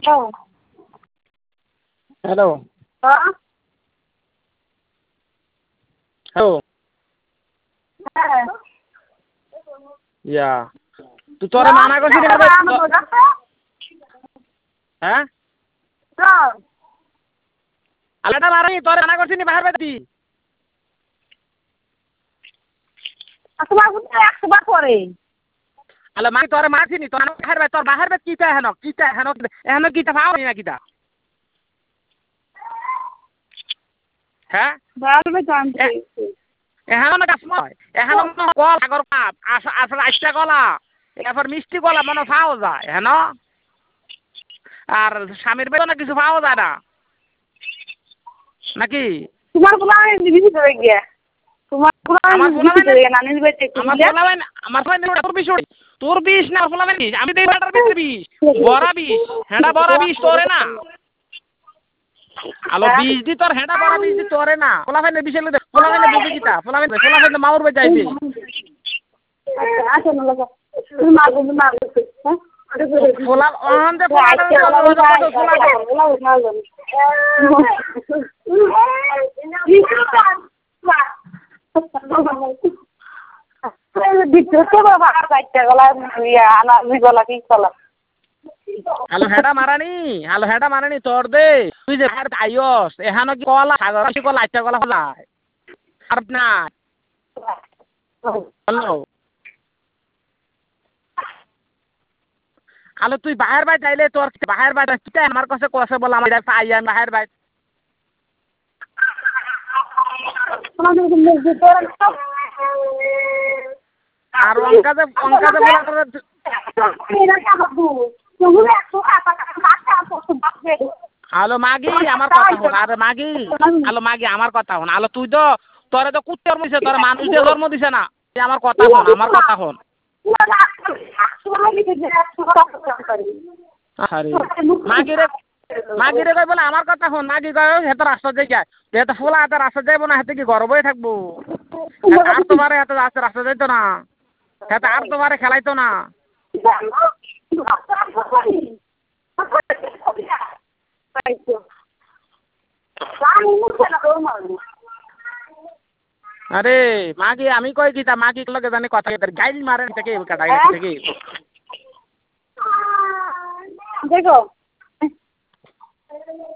hello hello ইয়া তুই তোরে মানা করছিস হ্যাঁ আলাদা মারি তোরে মানা করছিস বাহির বাইতি একবার পরে আলো মাই তোরে মারছিনি তোর বাহির বাইত কিটা হেন কিটা পাও না কিটা হ্যাঁ বারবার জানতে এখানে না কাসময় এখানে কল আগর কাপ আসলে আইসটা গলা এরপর মিষ্টি গলা মনে পাওয়া যায় হ্যাঁ আর স্বামীর বেতনে কিছু পাওয়া যায় না নাকি তোমার বলা বিজি করে গিয়া তোমার আমার বিজি করে গিয়া নানির বাড়িতে আমার তোর বিষ না বলাবেন আমি দেই বাটার ভিতরে বিষ বড়া বিষ হেডা বড়া বিষ তোরে না আলো বিষ দি তোর হেডা বড়া বিষ দি তোরে না বলাবেন বিষ এলে বলাবেন বুঝি কিটা বলাবেন মাউর বে যাইবে আচ্ছা না লাগা তুমি মারবে হ্যাঁ ফোলা অহন দে ফোলা আলো হেডা মারানি তোর দে তুই যে আইস এখানে কি কলা কলা আচ্ছা কলা ফলাই আর না হ্যালো আলো তুই বাহির বাইট যাইলে তোর বাহির বাইট কিটা আমার কাছে কসে বল আমার পাই আমি বাহির বাইট আর অঙ্কাতে আলো মাগি আমার কথা হন আরে মাগি আলো মাগি আমার কথা হন আলো তুই তো তোরে তো কুত্তর মিছে তোর মানুষ দিয়ে জন্ম দিছে না আমার কথা হন আরে মাগিরে কই বলে আমার কথা হন মাগি কয় হেতে রাস্তা যাই যায় হেতে ফোলা হাতে রাস্তা যাইবো না হেতে কি গর্বই থাকবো আর তোমারে হেতে রাস্তা যাইতো না হেতে আর তোমারে খেলাইতো না আরে মাগি আমি কই কি তা মাগি লগে জানি কথা গাইল মারেন থেকে কাটাই থেকে দেখো